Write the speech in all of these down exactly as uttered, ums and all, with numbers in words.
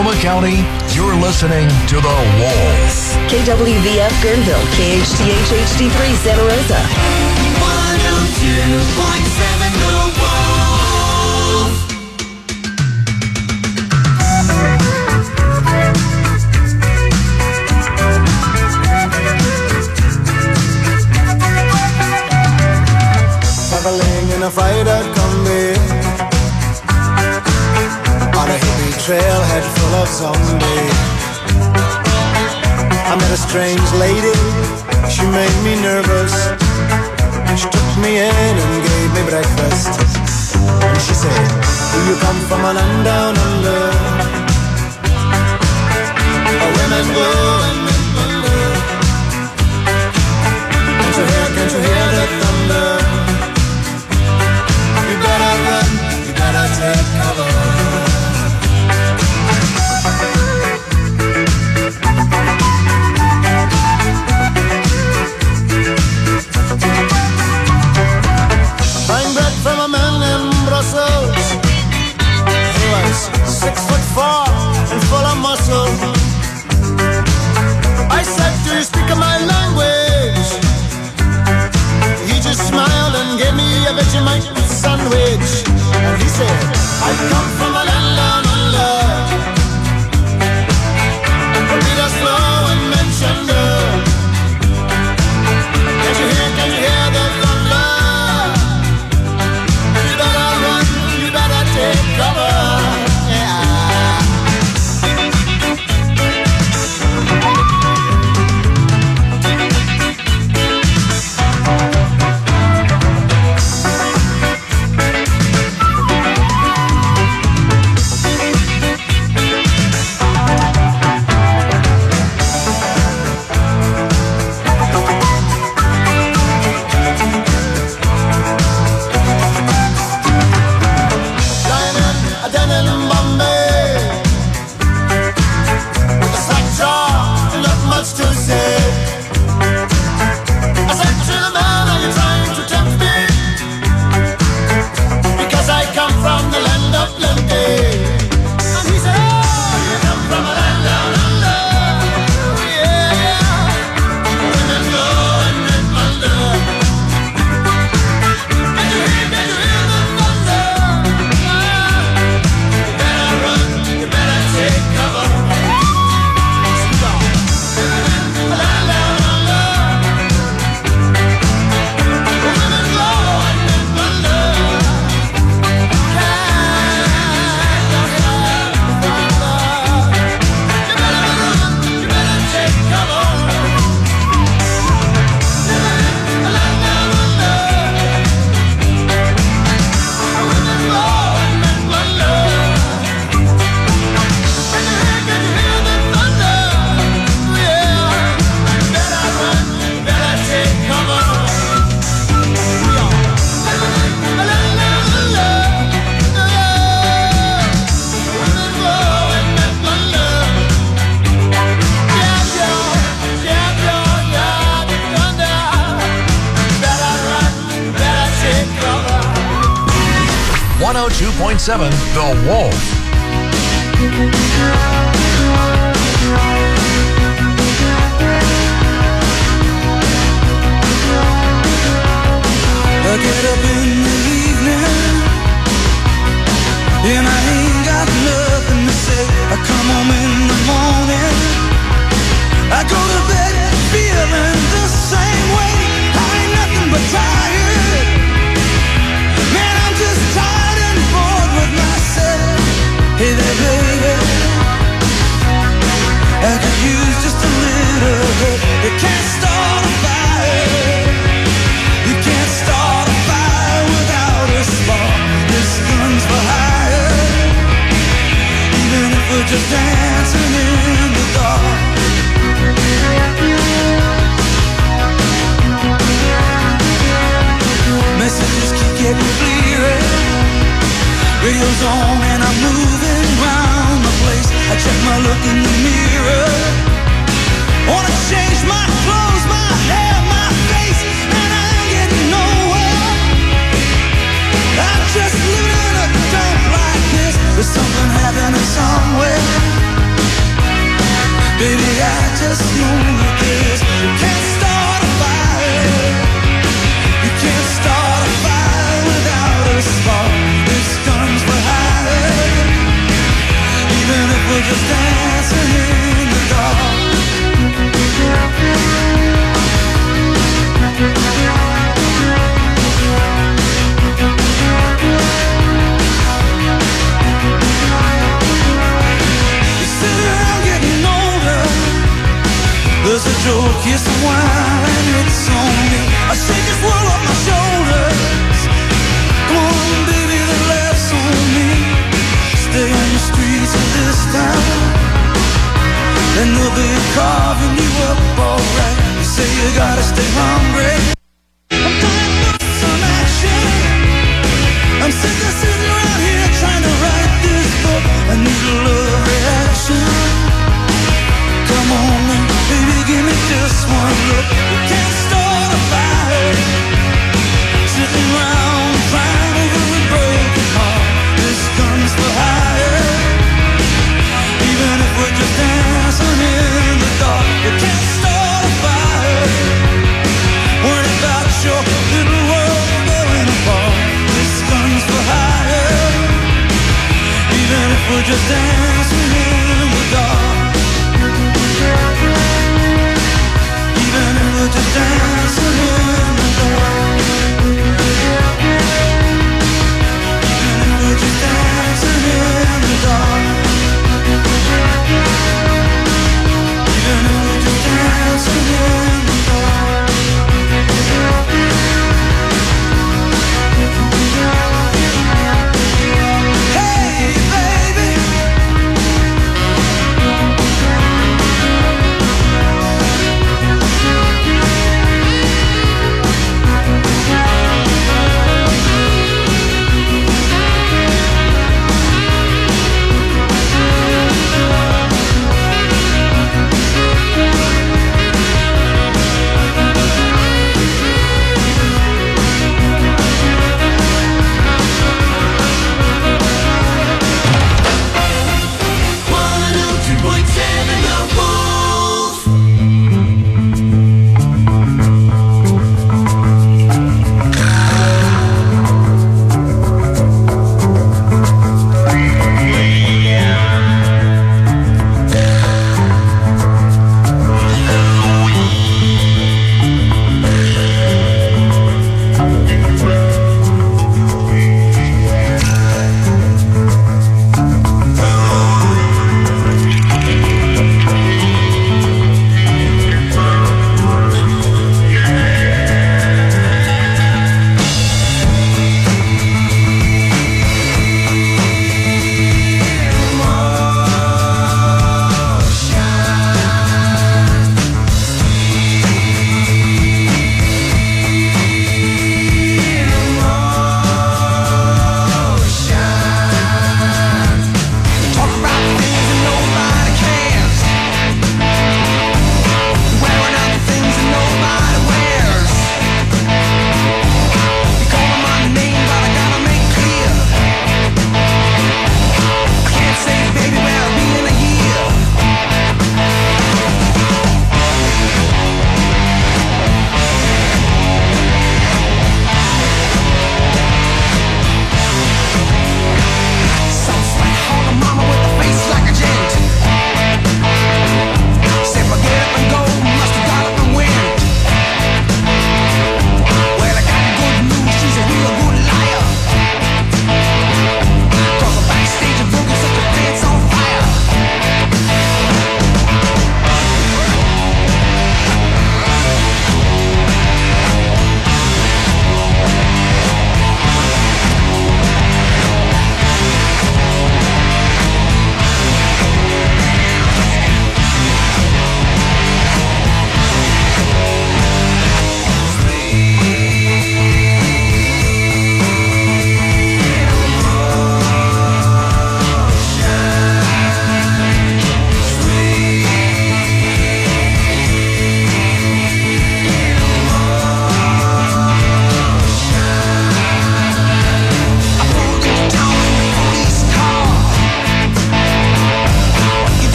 Sonoma County, you're listening to The Wolf. K W V F Guerneville, K H T H H D three Santa Rosa. one oh two point seven The Wolf. Traveling in a freighter combi on a hippie trailhead full of zombies. I met a strange lady, she made me nervous. She took me in and gave me breakfast. And she said, do you come from a land down under, where women go and men wonder? Can't you hear, can't you hear the thunder? You better run, you better take cover. Buying bread from a man in Brussels. He was six foot four and full of muscle. I said, do you speak my language? He just smiled and gave me a Vegemite sandwich. And he said, I come from a land down under, from Peter's Slow and Manchester. Can't you hear, can you hear the thunder? You better run, you better take cover. one oh two point seven The Wolf. I get up in the evening and I ain't got nothing to say. I come home in the morning, I go to bed feeling the same way. I ain't nothing but tired. Man, I'm just tired and bored with myself. Hey there, baby, I could use just a little help. You can't start a fire, you can't start a fire without a spark. This gun's for hire, even if we're just dancing in the dark. Messages keep getting clearer, radio's on and I'm moving round the place. I check my look in the mirror, wanna change my clothes, my hair, my face, and I ain't getting nowhere. I'm just living in a dump like this. There's something happening somewhere. inside, just know that this. You can't start a fire. You can't start a fire without a spark. This gun's for hire. Even if we're just dancing in the dark. There's a joke, yes, a wine, it's on me. I shake this world off my shoulders. Come on, baby, the laughs on me. Stay on the streets of this town, and they'll be carving you up alright. You say you gotta stay hungry. I'm dying for some action. I'm sick of sitting around here trying to write this book. I need a love reaction. Come on now, baby, give me just one look. You can't start a fire, sitting around crying over a broken heart. This gun's for hire. Even if we're just dancing in the dark, you can't start a fire. Worry about your little world falling apart. This gun's for hire. Even if we're just dancing in the dark. Even if we're just dancing in the dark. Even if we're just dancing in the dark. Even if we're just dancing in the dark. Hey baby,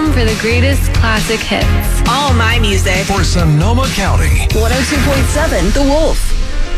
home for the greatest classic hits. All my music. For Sonoma County. one oh two point seven The Wolf.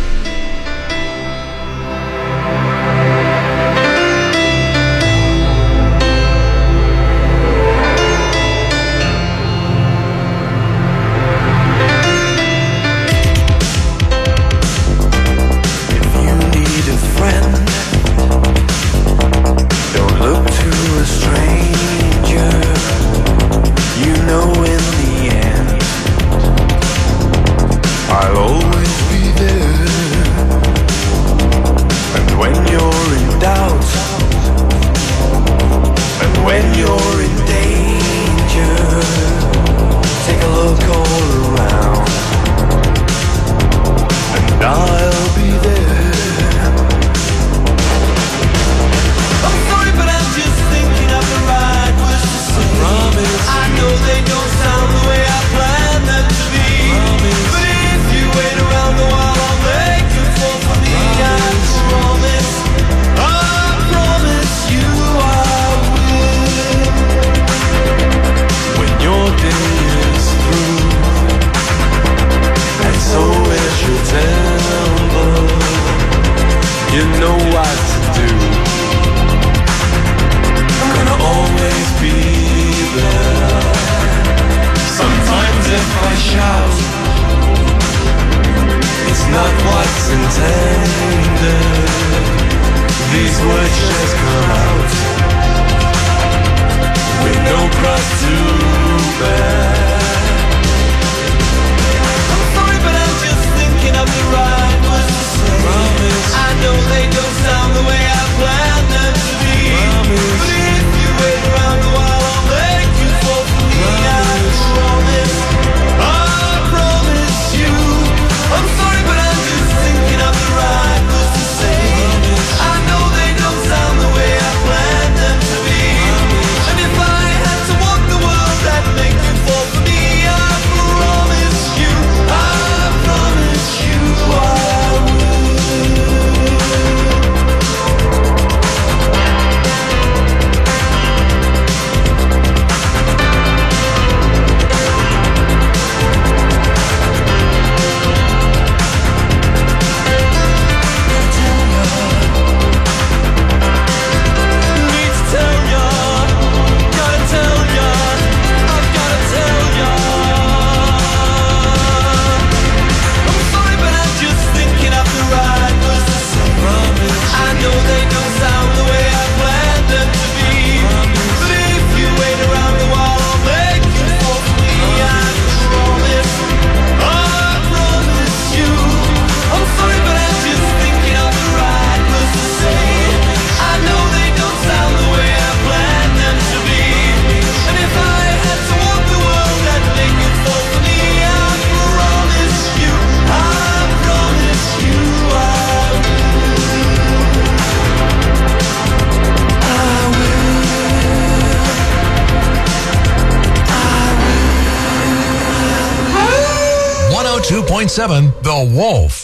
two point seven The Wolf.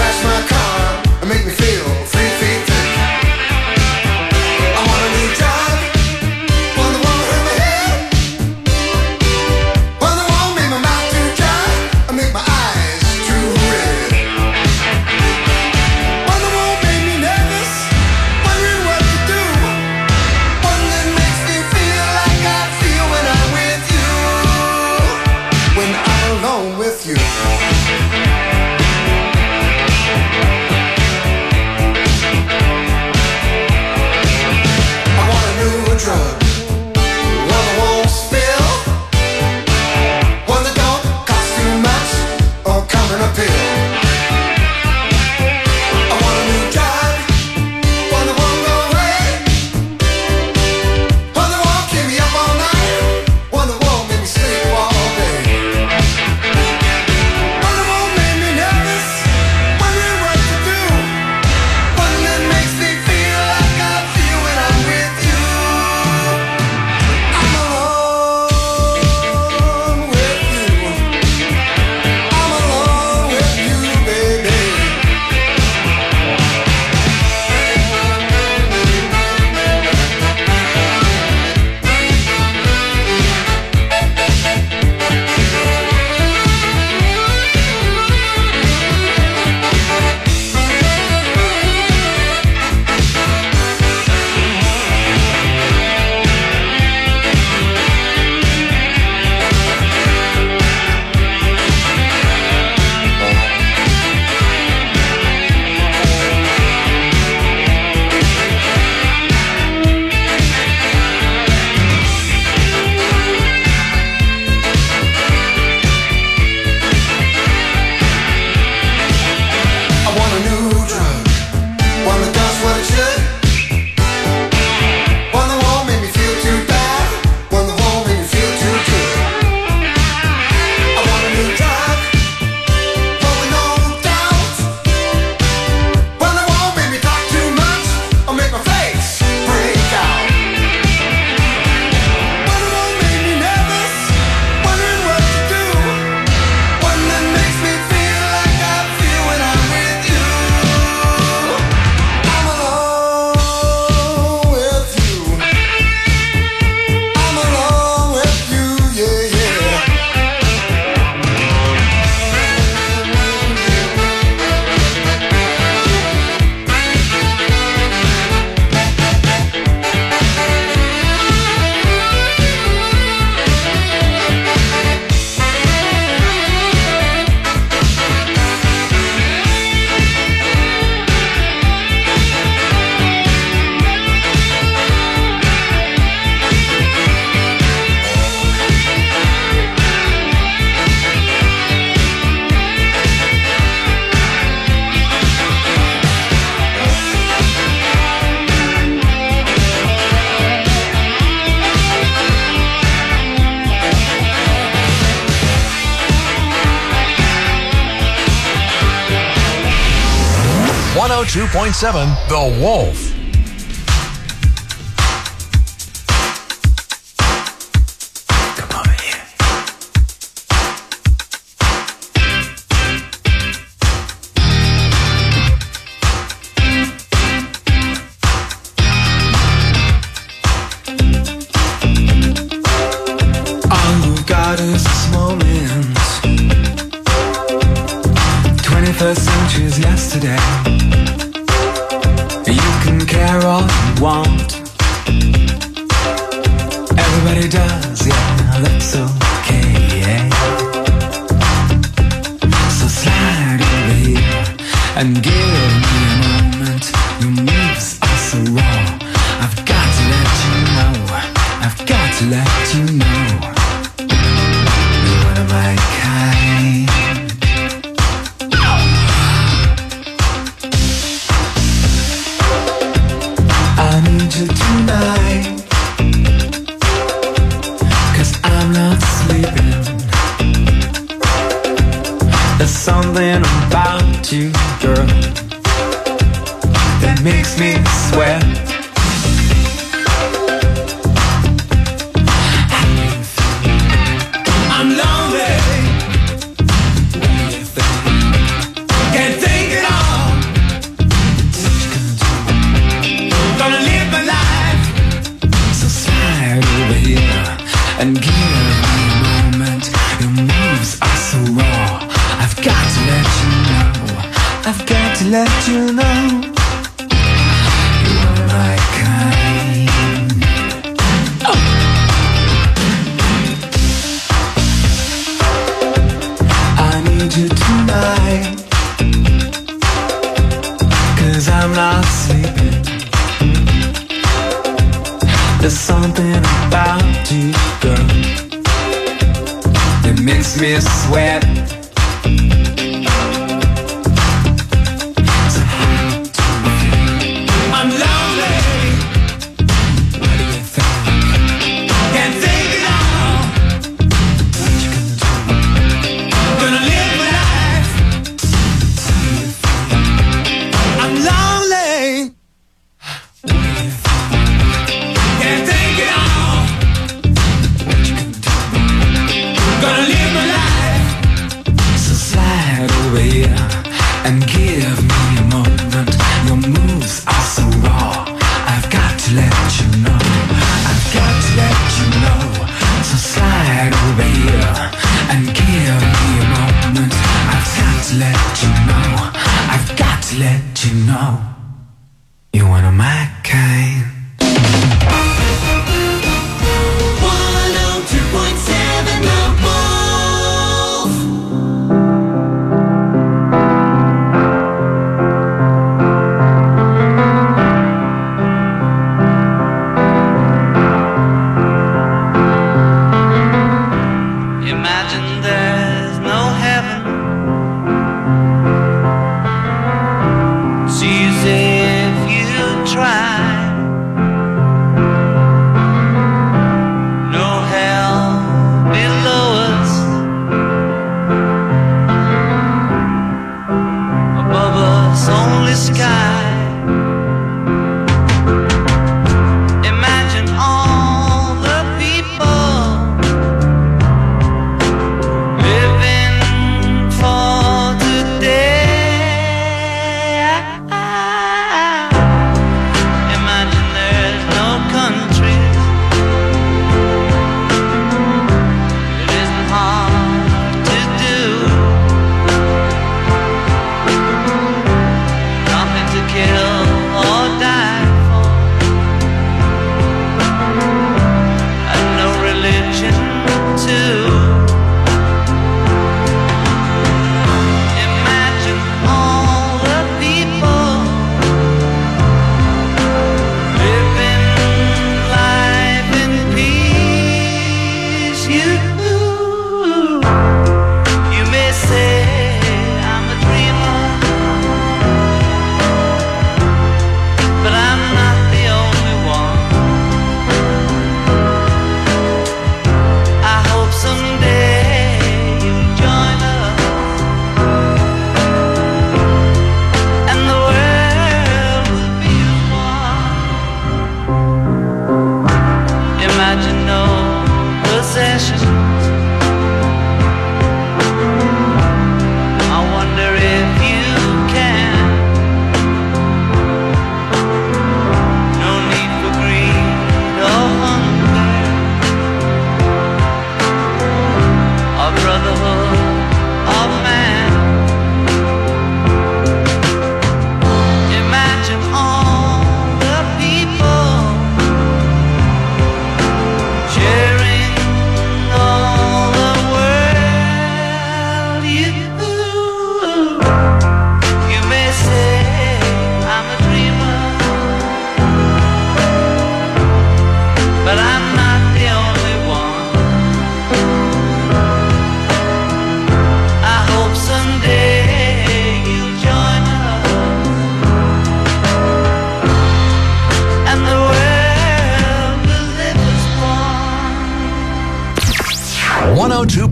Make me feel three feet thick. I want a new job. one oh two point seven The Wolf. twenty-first century's yesterday. You can care all you want. Everybody does, yeah, that's okay, yeah. So slide over here and give me a moment. Your moves are so raw. I've got to let you know. I've got to let you know. You're one of my kind. I need you tonight, 'cause I'm not sleeping. There's something about you, girl, that makes me sweat. I'm lonely. What do you think? Can't take it all. Gonna live my life. So slide over here and give me a moment. Your moves are so raw. I've got to let you know. I've got to let you know. You are my kind. Oh. I need you tonight, 'cause I'm not sleeping. There's something about you, girl, that makes me sweat. So I'm lonely. What do you think? Can't take it all. What you gonna do? Gonna live my life. I'm lonely. What do you think? Can't take it all. What you gonna do? Gonna live my life. So slide over here and give me a moment. Your moves are so raw. I've got to let you know. I've got to let you know. So slide over here and give me a moment. I've got to let you know. I've got to let you know. You're one of my kind. one oh two point seven The Wolf. Imagine there's no heaven. See as if you try.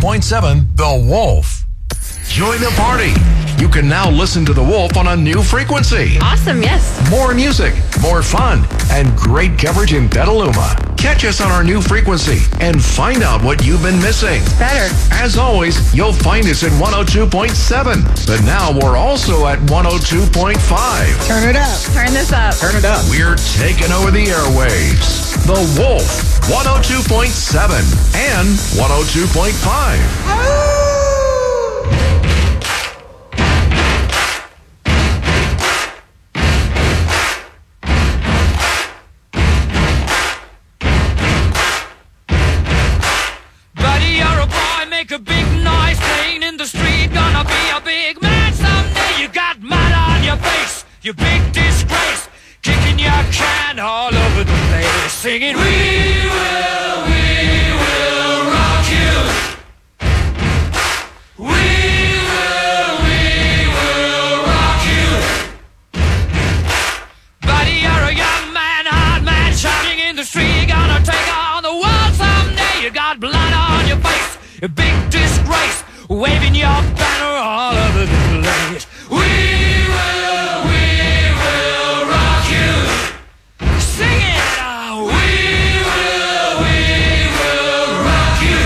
point seven The Wolf. Join the party. You can now listen to The Wolf on a new frequency. Awesome, yes. More music, more fun, and great coverage in Petaluma. Catch us on our new frequency and find out what you've been missing. Better. As always, you'll find us at one oh two point seven. But now we're also at one oh two point five. Turn it up. Turn this up. Turn it up. We're taking over the airwaves. The Wolf, one oh two point seven and one oh two point five. Make a big noise playing in the street. Gonna be a big man someday. You got mud on your face, you big disgrace. Kicking your can all over the place, singing, we will, we will rock you. We will, we will rock you. Buddy, you're a young man, hard man, shouting in the street. Gonna take on the world someday. You got blood on your face, a big disgrace, waving your banner all over the place. We will, we will rock you. Sing it out. We will, we will rock you.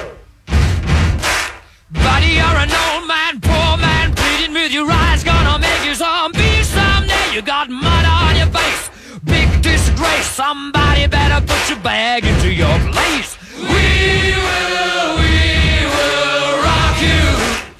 Buddy, you're an old man, poor man, pleading with your eyes. Gonna make you zombie someday. You got mud on your face, big disgrace. Somebody better put your bag into your place. We will, we will rock you.